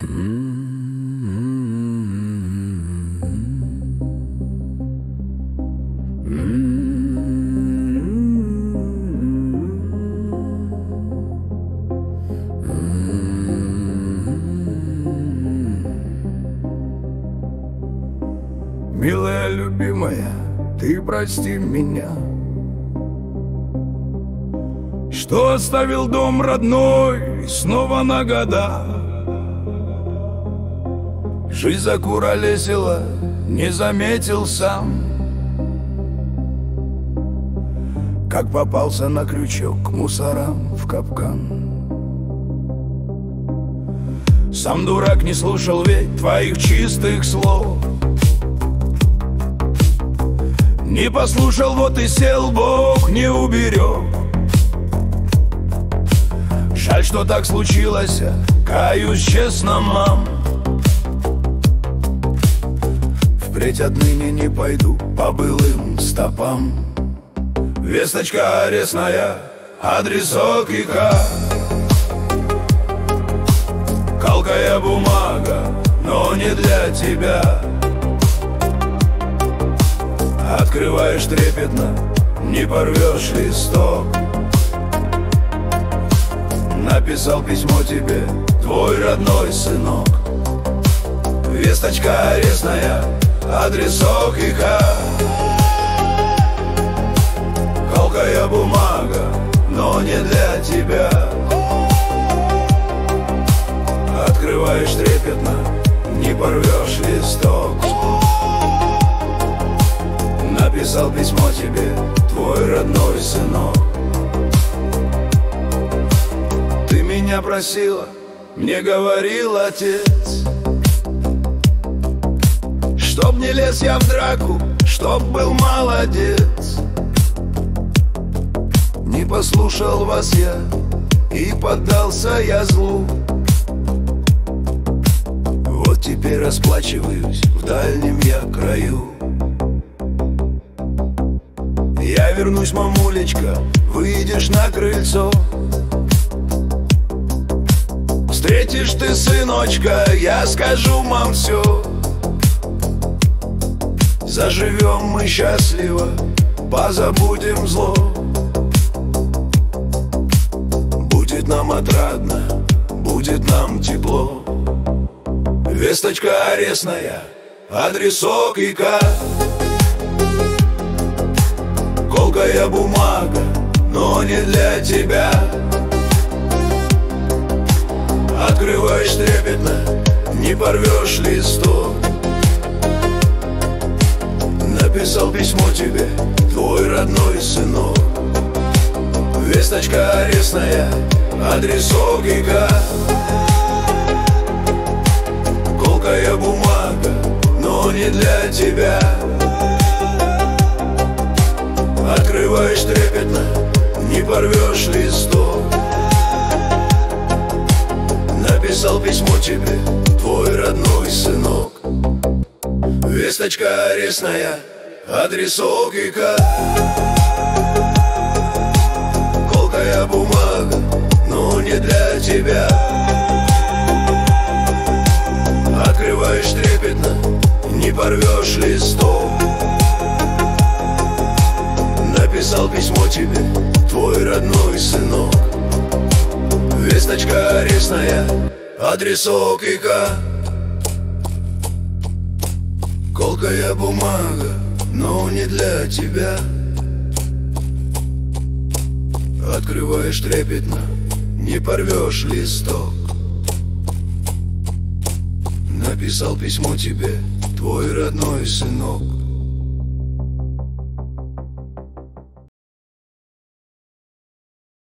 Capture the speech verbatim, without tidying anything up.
Милая, любимая, ты прости меня, что оставил дом родной снова на года. Жизнь закуролесила, не заметил сам, как попался на крючок к мусорам в капкан. Сам дурак не слушал ведь твоих чистых слов, не послушал, вот и сел, Бог не уберег. Жаль, что так случилось, каюсь честно, мам. Впредь отныне не пойду по былым стопам. Весточка арестная, адресок и К. Калкая бумага, но не для тебя. Открываешь трепетно, не порвешь листок. Написал письмо тебе твой родной сынок. Весточка арестная, адресок и К. Колкая бумага, но не для тебя. Открываешь трепетно, не порвешь листок. Написал письмо тебе твой родной сынок. Ты меня просила, мне говорил отец, чтоб не лез я в драку, чтоб был молодец. Не послушал вас я и поддался я злу. Вот теперь расплачиваюсь в дальнем я краю. Я вернусь, мамулечка, выйдешь на крыльцо. Встретишь ты сыночка, я скажу, мам, все. Заживем мы счастливо, позабудем зло. Будет нам отрадно, будет нам тепло. Весточка арестная, адресок и К. Колкая бумага, но не для тебя. Открываешь трепетно, не порвешь листок. Написал письмо тебе твой родной сынок. Весточка арестная, адресок и К. Колкая бумага, но не для тебя. Открываешь трепетно, не порвешь листок. Написал письмо тебе твой родной сынок. Весточка арестная, адресок и К. Колкая бумага, но не для тебя. Открываешь трепетно, не порвешь листок. Написал письмо тебе твой родной сынок. Весточка арестная, адресок и К. Колкая бумага, но не для тебя. Открываешь трепетно, не порвешь листок. Написал письмо тебе твой родной сынок.